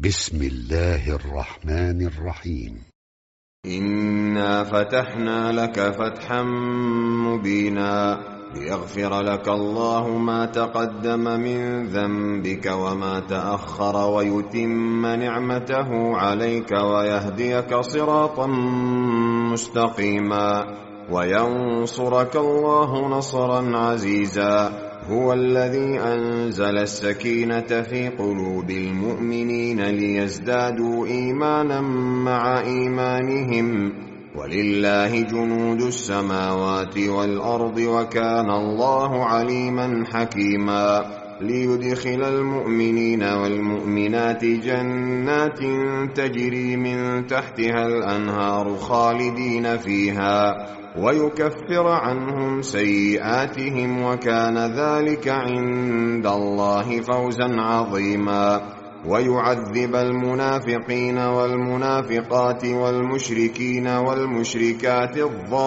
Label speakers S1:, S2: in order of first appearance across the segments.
S1: بسم الله الرحمن الرحيم.
S2: إنا فتحنا لك فتحا مبينا ليغفر لك الله ما تقدم من ذنبك وما تأخر ويتم نعمته عليك ويهديك صراطا مستقيما وينصرك الله نصرا عزيزا. هو الذي أنزل السكينة في قلوب المؤمنين ليزدادوا إيمانا مع إيمانهم ولله جنود السماوات والأرض وكان الله عليما حكيما. ليدخل المؤمنين والمؤمنات جنات تجري من تحتها الأنهار خالدين فيها ويكفر عنهم سيئاتهم وكان ذلك عند الله فوزا عظيما. ويعذب المنافقين والمنافقات والمشركين والمشركات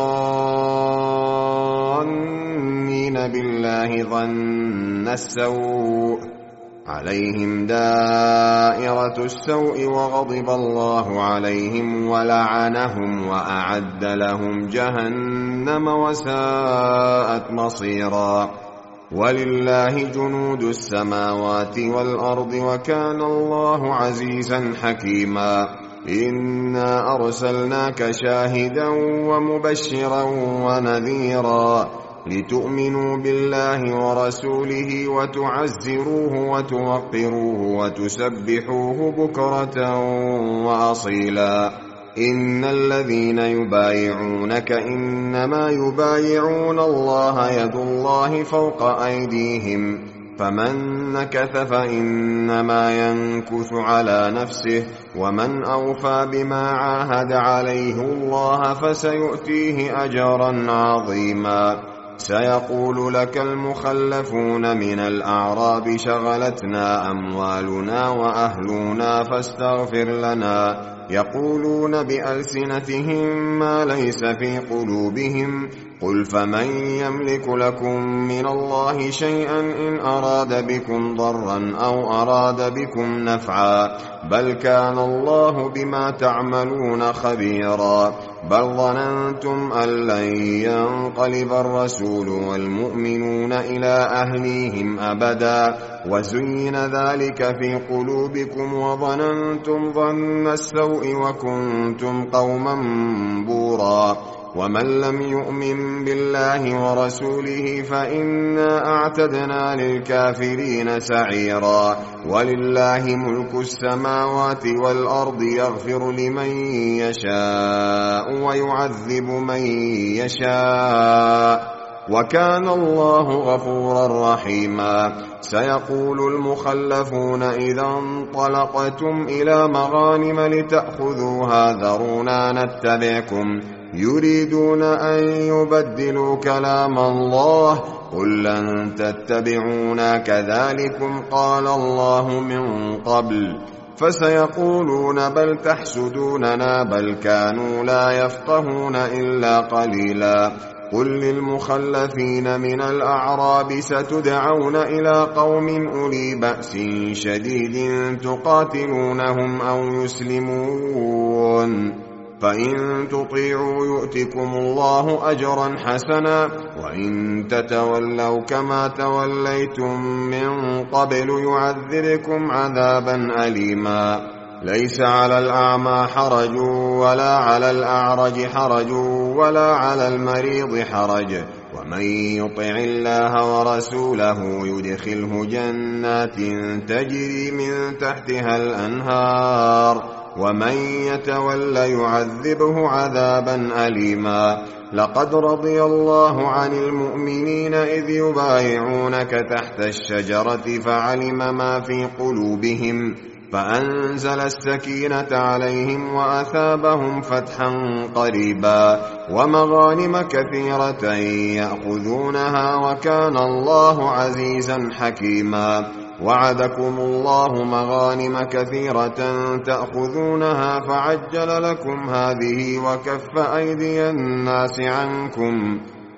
S2: الظانين بالله ظن السوء عليهم دائرة السوء وغضب الله عليهم ولعنهم وأعد لهم جهنم وساءت مصيرا. ولله جنود السماوات والأرض وكان الله عزيزا حكيما. إنا أرسلناك شاهدا ومبشرا ونذيرا لتؤمنوا بالله ورسوله وتعزروه وتوقروه وتسبحوه بكرة وأصيلا. إن الذين يبايعونك إنما يبايعون الله يد الله فوق أيديهم فمن نكث فإنما ينكث على نفسه ومن أوفى بما عاهد عليه الله فسيؤتيه أجرا عظيما. سيقول لك المخلفون من الأعراب شغلتنا أموالنا وأهلنا فاستغفر لنا يقولون بألسنتهم ما ليس في قلوبهم قل فمن يملك لكم من الله شيئا إن أراد بكم ضرا أو أراد بكم نفعا بل كان الله بما تعملون خبيرا. بل ظننتم أن لن ينقلب الرسول والمؤمنون إلى أهليهم أبدا وزين ذلك في قلوبكم وظننتم ظن السوء وكنتم قوما بورا. ومن لم يؤمن بالله ورسوله فإنا أعتدنا للكافرين سعيرا. ولله ملك السماوات والأرض يغفر لمن يشاء ويعذب من يشاء وكان الله غفورا رحيما. سيقول المخلفون إذا انطلقتم إلى مغانم لتأخذوها ذرونا نتبعكم يريدون أن يبدلوا كلام الله قل لن تتبعونا كذلكم قال الله من قبل فسيقولون بل تحسدوننا بل كانوا لا يفقهون إلا قليلا. قل للمخلفين من الأعراب ستدعون إلى قوم أولي بأس شديد تقاتلونهم أو يسلمون فإن تطيعوا يؤتكم الله أجرا حسنا وإن تتولوا كما توليتم من قبل يعذبكم عذابا أليما. ليس على الأعمى حرج ولا على الأعرج حرج ولا على المريض حرج ومن يطع الله ورسوله يدخله جنات تجري من تحتها الأنهار ومن يتول يعذبه عذابا أليما. لقد رضي الله عن المؤمنين إذ يبايعونك تحت الشجرة فعلم ما في قلوبهم فأنزل السكينة عليهم وأثابهم فتحا قريبا ومغانم كثيرة يأخذونها وكان الله عزيزا حكيما. وعدكم الله مغانم كثيرة تأخذونها فعجل لكم هذه وكف أيدي الناس عنكم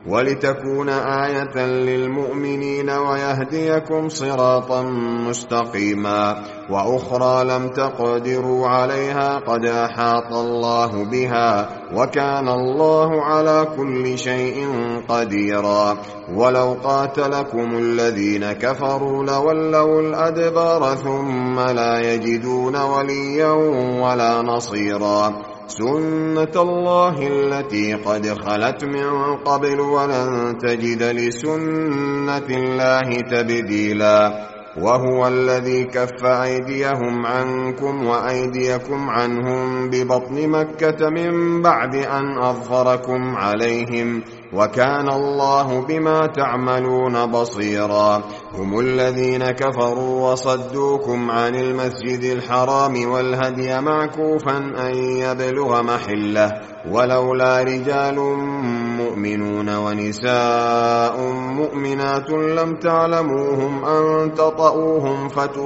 S2: ولتكون آية للمؤمنين ويهديكم صراطا مستقيما وأخرى لم تقدروا عليها قد أحاط الله بها وكان الله على كل شيء قديرا ولو قاتلكم الذين كفروا لولوا الأدبار ثم لا يجدون وليا ولا نصيرا سنة الله التي قد خلت من قبل ولن تجد لسنة الله تبديلا وهو الذي كف أيديهم عنكم وأيديكم عنهم ببطن مكة من بعد أن أظفركم عليهم وكان الله بما تعملون بصيرا هم الذين كفروا وصدوكم عن المسجد الحرام والهدي معكوفا أن يبلغ محله ولولا رجال مؤمنون ونساء مؤمنات لم تعلموهم أن تطؤوهم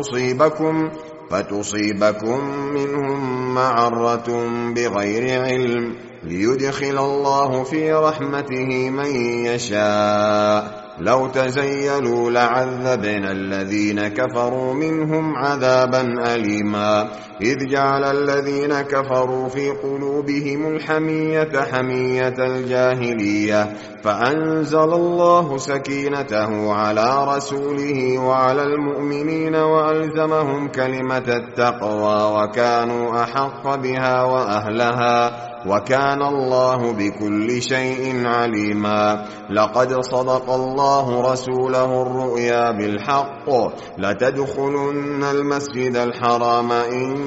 S2: فتصيبكم منهم معرة بغير علم ليدخل الله في رحمته من يشاء لو تزيلوا لعذبنا الذين كفروا منهم عذابا أليما إذ جعل الذين كفروا في قلوبهم الحمية حمية الجاهلية فأنزل الله سكينته على رسوله وعلى المؤمنين وألزمهم كلمة التقوى وكانوا أحق بها وأهلها وكان الله بكل شيء عليما لقد صدق الله رسوله الرؤيا بالحق لتدخلن المسجد الحرام إن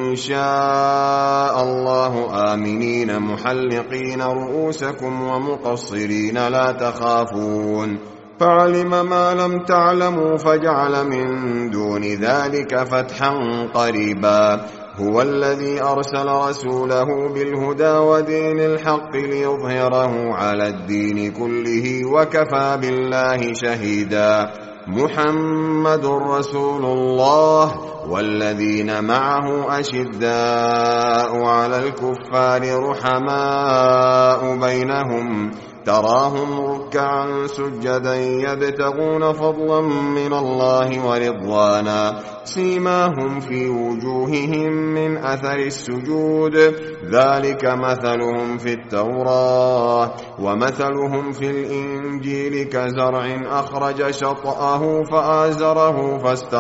S2: شاء الله آمنين محلقين رؤوسكم ومقصرين لا تخافون فعلم ما لم تعلموا فجعل من دون ذلك فتحا قريبا هو الذي أرسل رسوله بالهدى ودين الحق ليظهره على الدين كله وكفى بالله شهيدا محمد رسول الله والذين معه أشداء على الكفار رحماء بينهم تراهم ركعا سجدا يبتغون فضلا من الله ورضوانا سيماهم في وجوههم من أثر السجود ذلك مثلهم في التوراة ومثلهم في الإنجيل كزرع أخرج شطأه فآزره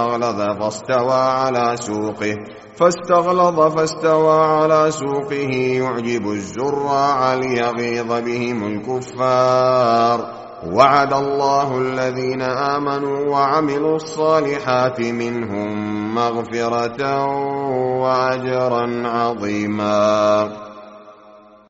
S2: فاستغلظ على سوقه يعجب الزراع ليغيظ بهم الكفار وعد الله الذين آمنوا وعملوا الصالحات منهم مغفرة وأجرا عظيما